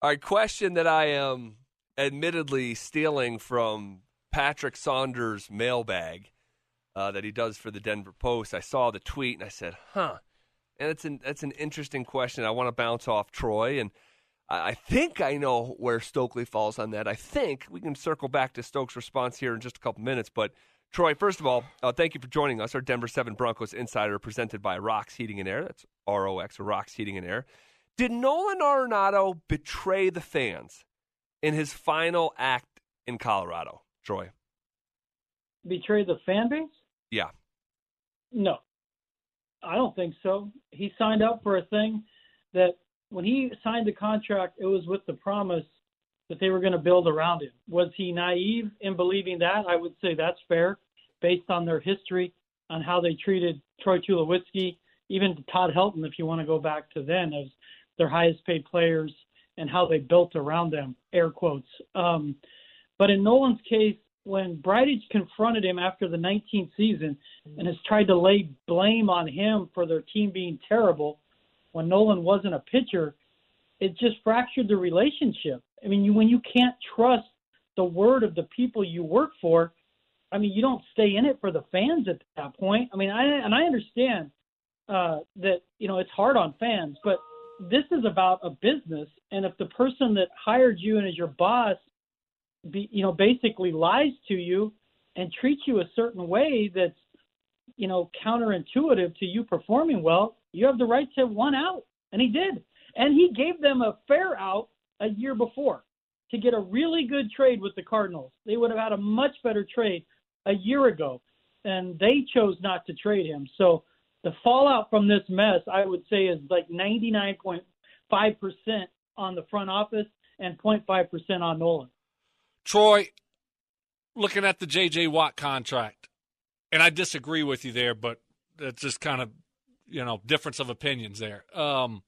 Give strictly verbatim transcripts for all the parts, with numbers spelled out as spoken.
All right, question that I am admittedly stealing from Patrick Saunders' mailbag uh, that he does for the Denver Post. I saw the tweet and I said, huh. And it's an, that's an interesting question. I want to bounce off Troy, and I, I think I know where Stokely falls on that. I think we can circle back to Stokes' response here in just a couple minutes. But, Troy, first of all, uh, thank you for joining us, our Denver seven Broncos Insider presented by Rox Heating and Air. That's R O X, or Rox Heating and Air. Did Nolan Arenado betray the fans in his final act in Colorado, Troy? Betray the fan base? Yeah. No, I don't think so. He signed up for a thing that when he signed the contract, it was with the promise that they were going to build around him. Was he naive in believing that? I would say that's fair based on their history, on how they treated Troy Tulowitzki, even Todd Helton, if you want to go back to then, as their highest paid players and how they built around them, air quotes. Um, but in Nolan's case, when Bridich confronted him after the nineteenth season and has tried to lay blame on him for their team being terrible, when Nolan wasn't a pitcher, it just fractured the relationship. I mean, you, when you can't trust the word of the people you work for, I mean, you don't stay in it for the fans at that point. I mean, I, and I understand uh, that, you know, it's hard on fans, but this is about a business. And if the person that hired you and is your boss, be, you know, basically lies to you and treats you a certain way that's, you know, counterintuitive to you performing well, you have the right to one out. And he did. And he gave them a fair out a year before to get a really good trade with the Cardinals. They would have had a much better trade a year ago, and they chose not to trade him. So the fallout from this mess, I would say, is like ninety-nine point five percent on the front office and zero point five percent on Nolan. Troy, looking at the J J. Watt contract, and I disagree with you there, but that's just kind of, you know, difference of opinions there. Um,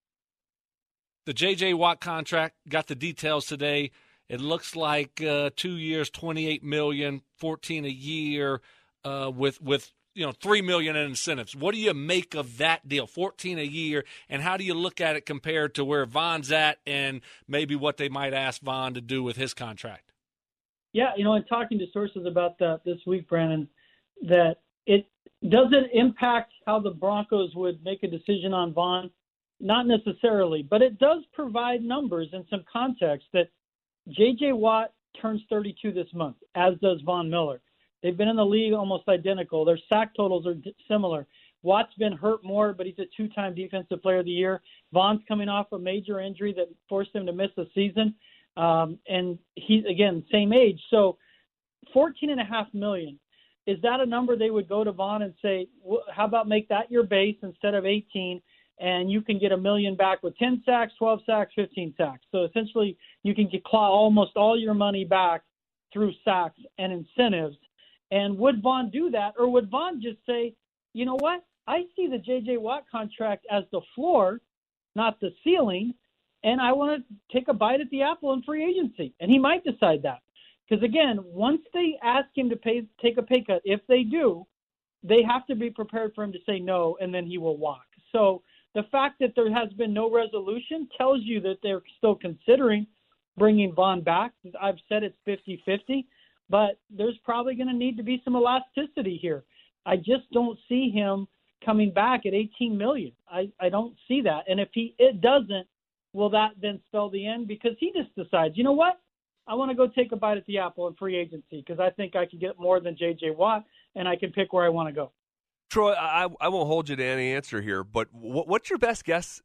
the J J. Watt contract, got the details today. It looks like uh, two years, twenty-eight million dollars, fourteen a year, uh, with with you know three million dollars in incentives. What do you make of that deal, fourteen a year, and how do you look at it compared to where Von's at and maybe what they might ask Von to do with his contract? Yeah, you know, in talking to sources about that this week, Brandon, that it doesn't impact how the Broncos would make a decision on Von, not necessarily, but it does provide numbers and some context that J J. Watt turns thirty-two this month, as does Von Miller. They've been in the league almost identical. Their sack totals are similar. Watt's been hurt more, but he's a two-time Defensive Player of the Year. Von's coming off a major injury that forced him to miss a season. Um, and he's, again, same age. So fourteen and a half million. Is that a number they would go to Von and say, well, how about make that your base instead of eighteen, and you can get a million back with ten sacks, twelve sacks, fifteen sacks. So essentially you can get claw almost all your money back through sacks and incentives. And would Von do that, or would Von just say, you know what, I see the J J. Watt contract as the floor, not the ceiling, and I want to take a bite at the apple in free agency. And he might decide that. Because, again, once they ask him to pay, take a pay cut, if they do, they have to be prepared for him to say no, and then he will walk. So the fact that there has been no resolution tells you that they're still considering bringing Von back. I've said it's fifty-fifty, but there's probably going to need to be some elasticity here. I just don't see him coming back at eighteen million dollars. I, I don't see that. And if he it doesn't, will that then spell the end? Because he just decides, you know what? I want to go take a bite at the apple in free agency because I think I can get more than J J. Watt, and I can pick where I want to go. Troy, I, I won't hold you to any answer here, but what, what's your best guess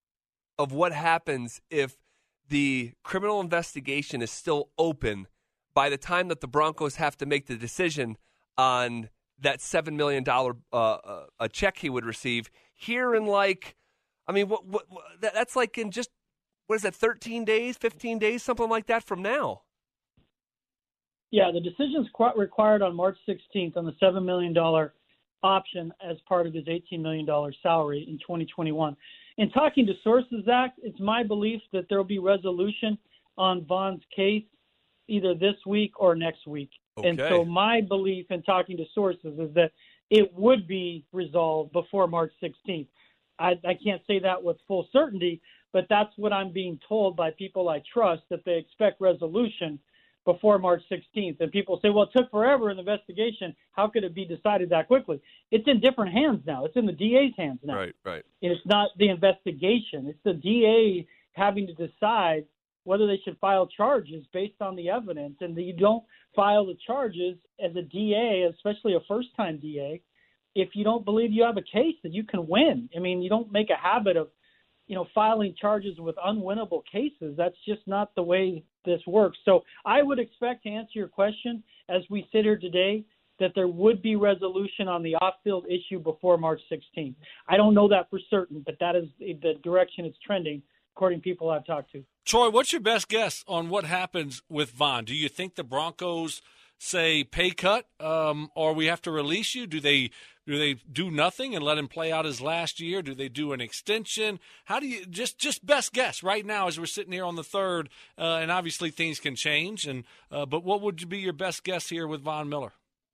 of what happens if the criminal investigation is still open by the time that the Broncos have to make the decision on that seven million dollars uh, uh, a check he would receive here in like, I mean, what, what, what that, that's like in just, what is that, thirteen days, fifteen days, something like that from now? Yeah, the decision's quite required on March sixteenth on the seven million dollars option as part of his eighteen million dollars salary in twenty twenty-one. In talking to sources, Zach, it's my belief that there will be resolution on Von's case either this week or next week. Okay. And so my belief in talking to sources is that it would be resolved before March sixteenth. I, I can't say that with full certainty, but that's what I'm being told by people I trust, that they expect resolution before March sixteenth. And people say, well, it took forever in the investigation. How could it be decided that quickly? It's in different hands now. It's in the D A's hands now. Right, right. It's not the investigation. It's the D A having to decide whether they should file charges based on the evidence. And you don't file the charges as a D A, especially a first-time D A, if you don't believe you have a case that you can win. I mean, you don't make a habit of, you know, filing charges with unwinnable cases. That's just not the way this works. So I would expect, to answer your question, as we sit here today, that there would be resolution on the off-field issue before March sixteenth. I don't know that for certain, but that is the direction it's trending, according to people I've talked to. Troy, what's your best guess on what happens with Von? Do you think the Broncos say pay cut, um, or we have to release you? Do they do they do nothing and let him play out his last year? Do they do an extension? How do you just just best guess right now as we're sitting here on the third? Uh, and obviously things can change. And uh, but what would be your best guess here with Von Miller?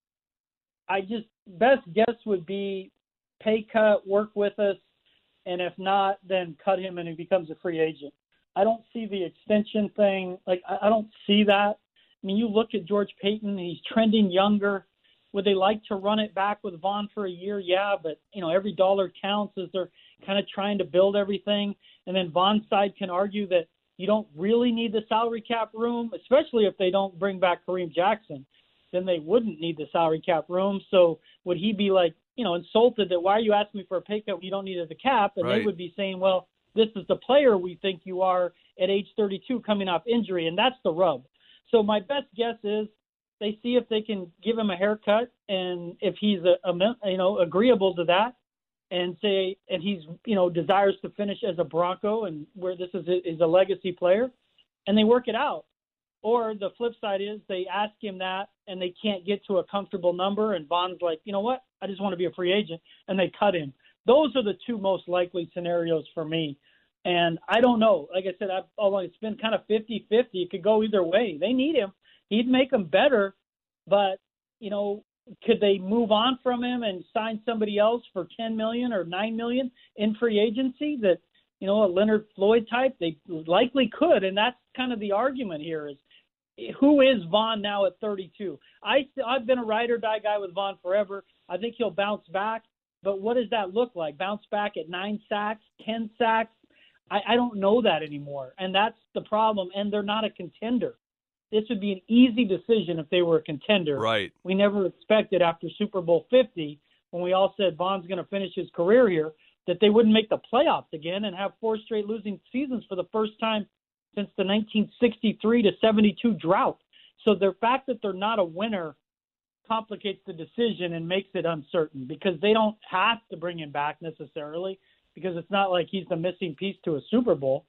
I just best guess would be pay cut, work with us, and if not, then cut him and he becomes a free agent. I don't see the extension thing. Like, I, I don't see that. I mean, you look at George Payton, he's trending younger. Would they like to run it back with Von for a year? Yeah, but, you know, every dollar counts as they're kind of trying to build everything. And then Von's side can argue that you don't really need the salary cap room, especially if they don't bring back Kareem Jackson. Then they wouldn't need the salary cap room. So would he be like, you know, insulted that why are you asking me for a pay cut when you don't need the cap? And right. They would be saying, well, this is the player we think you are at age thirty-two coming off injury, and that's the rub. So my best guess is they see if they can give him a haircut, and if he's a, a you know agreeable to that, and say and he's you know desires to finish as a Bronco and where this is a, is a legacy player, and they work it out. Or the flip side is they ask him that and they can't get to a comfortable number, and Von's like, you know what, I just want to be a free agent, and they cut him. Those are the two most likely scenarios for me. And I don't know. Like I said, I've, although it's been kind of fifty-fifty, it could go either way. They need him. He'd make them better. But, you know, could they move on from him and sign somebody else for ten million dollars or nine million dollars in free agency that, you know, a Leonard Floyd type? They likely could. And that's kind of the argument here is, who is Von now at thirty-two? I, I've been a ride or die guy with Von forever. I think he'll bounce back. But what does that look like? Bounce back at nine sacks, ten sacks? I, I don't know that anymore. And that's the problem. And they're not a contender. This would be an easy decision if they were a contender. Right. We never expected after Super Bowl fifty, when we all said Von's going to finish his career here, that they wouldn't make the playoffs again and have four straight losing seasons for the first time since the nineteen sixty-three to seventy-two drought. So the fact that they're not a winner complicates the decision and makes it uncertain, because they don't have to bring him back necessarily, because it's not like he's the missing piece to a Super Bowl.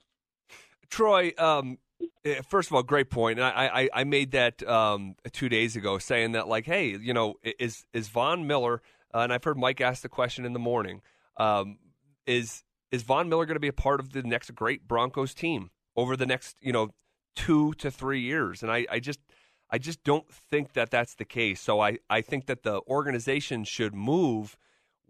Troy, um, first of all, great point. And I, I, I made that um, two days ago, saying that, like, hey, you know, is is Von Miller, uh, and I've heard Mike ask the question in the morning, um, is is Von Miller going to be a part of the next great Broncos team over the next, you know, two to three years? And I, I just I just don't think that that's the case. So I, I think that the organization should move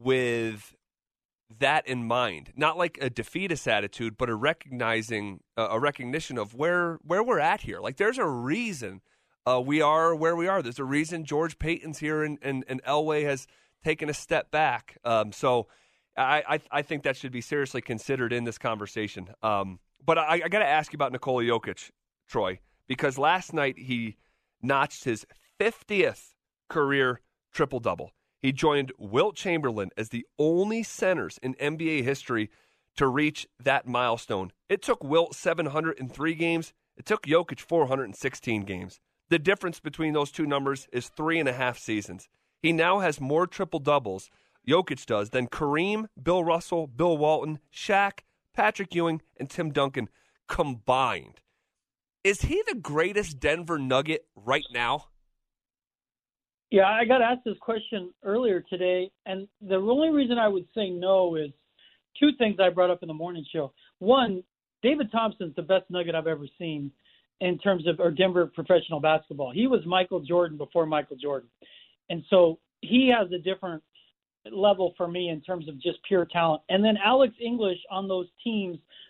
with that in mind, not like a defeatist attitude, but a recognizing uh, a recognition of where where we're at here. Like, there's a reason uh, we are where we are. There's a reason George Payton's here and, and, and Elway has taken a step back. Um, so I, I I think that should be seriously considered in this conversation. Um, but I, I got to ask you about Nikola Jokic, Troy, because last night he notched his fiftieth career triple-double. He joined Wilt Chamberlain as the only centers in N B A history to reach that milestone. It took Wilt seven hundred three games. It took Jokic four hundred sixteen games. The difference between those two numbers is three and a half seasons. He now has more triple-doubles, Jokic does, than Kareem, Bill Russell, Bill Walton, Shaq, Patrick Ewing, and Tim Duncan combined. Is he the greatest Denver Nugget right now? Yeah, I got asked this question earlier today, and the only reason I would say no is two things I brought up in the morning show. One, David Thompson's the best Nugget I've ever seen in terms of or Denver professional basketball. He was Michael Jordan before Michael Jordan. And so he has a different level for me in terms of just pure talent. And then Alex English on those teams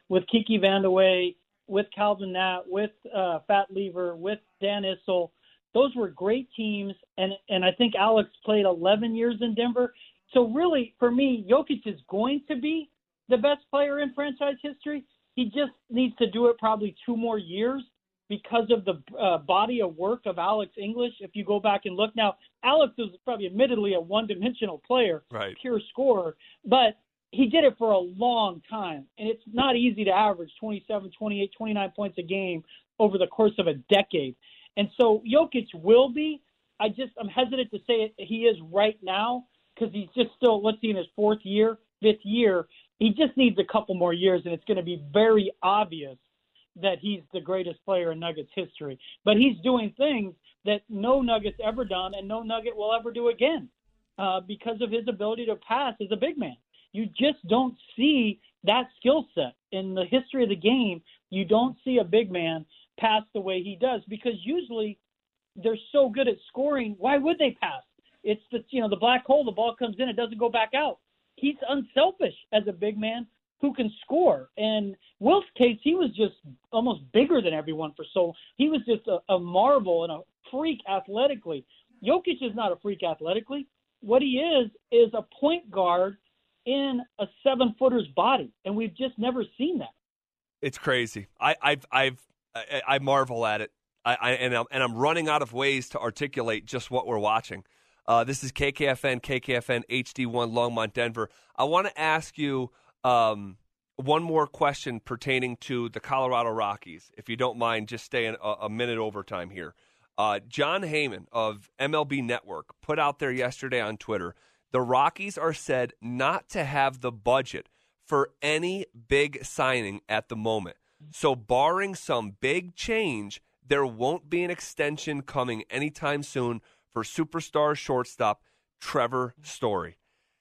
with Kiki Vandeweghe, with Calvin Nat, with uh, Fat Lever, with Dan Issel. Those were great teams, and and I think Alex played eleven years in Denver. So really, for me, Jokic is going to be the best player in franchise history. He just needs to do it probably two more years because of the uh, body of work of Alex English. If you go back and look now, Alex is probably admittedly a one-dimensional player, right. pure scorer, but he did it for a long time, and it's not easy to average twenty-seven, twenty-eight, twenty-nine points a game over the course of a decade. And so Jokic will be. I just I'm hesitant to say it, he is right now because he's just still, let's see, in his fourth year, fifth year. He just needs a couple more years, and it's going to be very obvious that he's the greatest player in Nuggets history. But he's doing things that no Nuggets ever done and no Nugget will ever do again uh, because of his ability to pass as a big man. You just don't see that skill set. In the history of the game, you don't see a big man pass the way he does because usually they're so good at scoring. Why would they pass? It's the, you know, the black hole, the ball comes in, it doesn't go back out. He's unselfish as a big man who can score. And Wilt's case, he was just almost bigger than everyone for so he was just a, a marvel and a freak athletically. Jokic is not a freak athletically. What he is is a point guard in a seven-footer's body, and we've just never seen that. It's crazy. I, I've, I've, I, I marvel at it, I, I, and, I'm, and I'm running out of ways to articulate just what we're watching. Uh, this is K K F N, K K F N H D one, Longmont, Denver. I want to ask you um, one more question pertaining to the Colorado Rockies, if you don't mind just staying a, a minute overtime here. Uh, John Heyman of M L B Network put out there yesterday on Twitter, the Rockies are said not to have the budget for any big signing at the moment. So barring some big change, there won't be an extension coming anytime soon for superstar shortstop Trevor Story.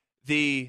The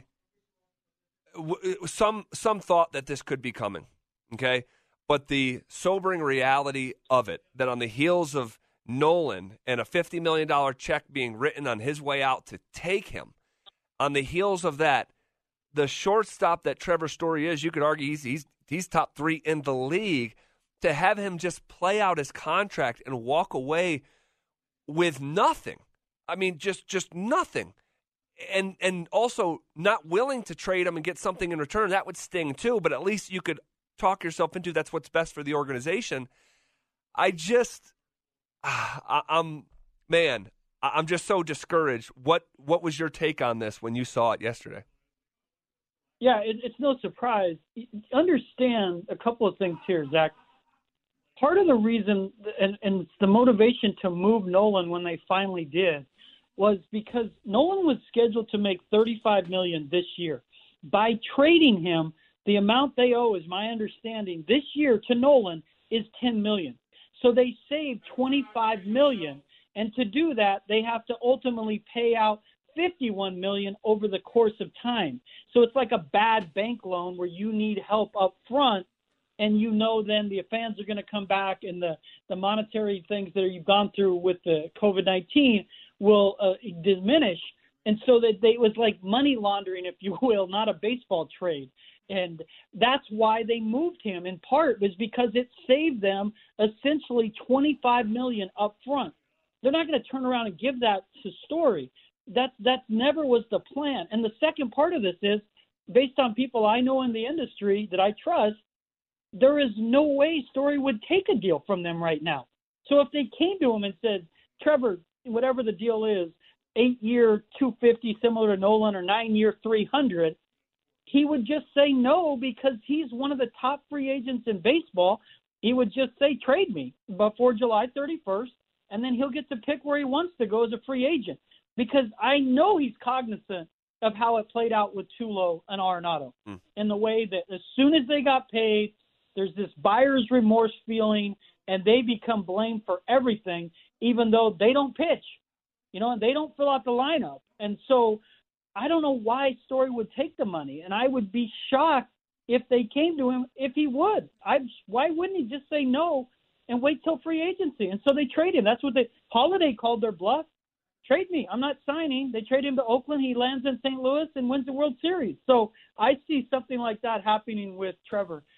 w- some some thought that this could be coming, okay? But the sobering reality of it, that on the heels of Nolan and a fifty million dollars check being written on his way out to take him, on the heels of that, the shortstop that Trevor Story is, you could argue he's he's he's top three in the league. To have him just play out his contract and walk away with nothing, I mean, just just nothing, and and also not willing to trade him and get something in return, that would sting too. But at least you could talk yourself into that's what's best for the organization. I just, I, I'm man, I'm just so discouraged. What what was your take on this when you saw it yesterday? Yeah, it, it's no surprise. Understand a couple of things here, Zach. Part of the reason, and, and the motivation to move Nolan when they finally did, was because Nolan was scheduled to make thirty-five million dollars this year. By trading him, the amount they owe, is my understanding, this year to Nolan is ten million dollars. So they saved twenty-five million dollars, and to do that, they have to ultimately pay out fifty-one million dollars over the course of time. So it's like a bad bank loan where you need help up front, and you know then the fans are going to come back and the, the monetary things that you've gone through with the COVID nineteen will uh, diminish. And so that they, it was like money laundering, if you will, not a baseball trade. And that's why they moved him. In part was because it saved them essentially twenty-five million dollars up front. They're not going to turn around and give that to Story. That, that never was the plan. And the second part of this is, based on people I know in the industry that I trust, there is no way Story would take a deal from them right now. So if they came to him and said, Trevor, whatever the deal is, eight-year two hundred fifty similar to Nolan, or nine-year three hundred, he would just say no because he's one of the top free agents in baseball. He would just say, trade me before July thirty-first, and then he'll get to pick where he wants to go as a free agent. Because I know he's cognizant of how it played out with Tulo and Arenado, mm. in the way that as soon as they got paid, there's this buyer's remorse feeling, and they become blamed for everything, even though they don't pitch, you know, and they don't fill out the lineup. And so I don't know why Story would take the money, and I would be shocked if they came to him, if he would. I why wouldn't he just say no and wait till free agency? And so they trade him. That's what they – Holiday called their bluff. Trade me. I'm not signing. They trade him to Oakland. He lands in Saint Louis and wins the World Series. So I see something like that happening with Trevor.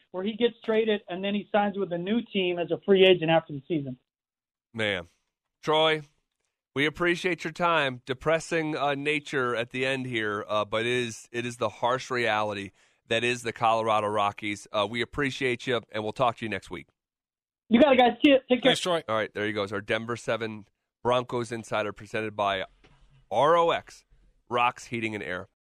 where he gets traded and then he signs with a new team as a free agent after the season. Man, Troy, we appreciate your time. Depressing uh, nature at the end here, uh, but it is it is the harsh reality that is the Colorado Rockies. Uh, we appreciate you, and we'll talk to you next week. You got it, guys. See you. Take care. Thanks, Troy. All right, there you go. Our Denver seven Broncos Insider presented by R O X, Rocks Heating and Air.